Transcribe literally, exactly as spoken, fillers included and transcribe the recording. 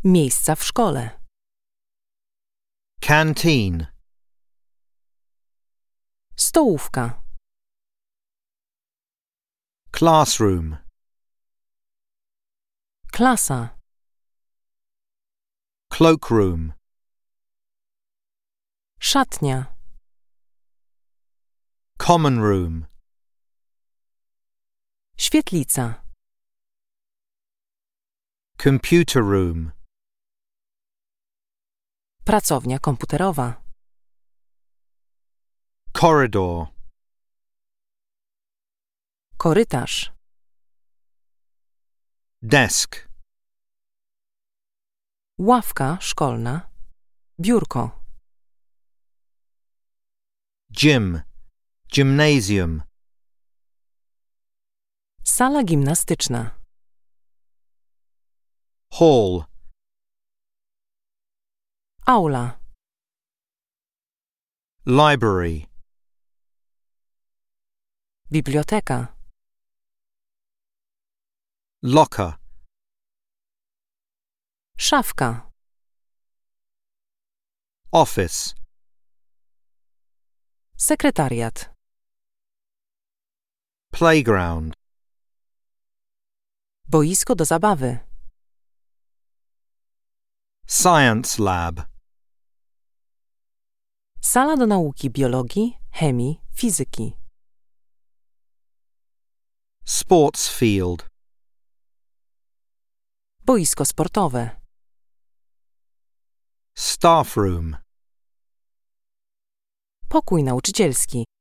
Miejsca w szkole. Canteen. Stołówka. Classroom. Klasa. Cloakroom. Szatnia. Common room. Świetlica. Computer room. Pracownia komputerowa. Corridor. Korytarz. Desk. Ławka szkolna. Biurko. Gym. Gymnasium. Sala gimnastyczna. Hall. Aula. Library. Biblioteka. Locker. Szafka. Office. Sekretariat. Playground. Boisko do zabawy. Science lab. Sala do nauki biologii, chemii, fizyki. Sports field. Boisko sportowe. Staff room. Pokój nauczycielski.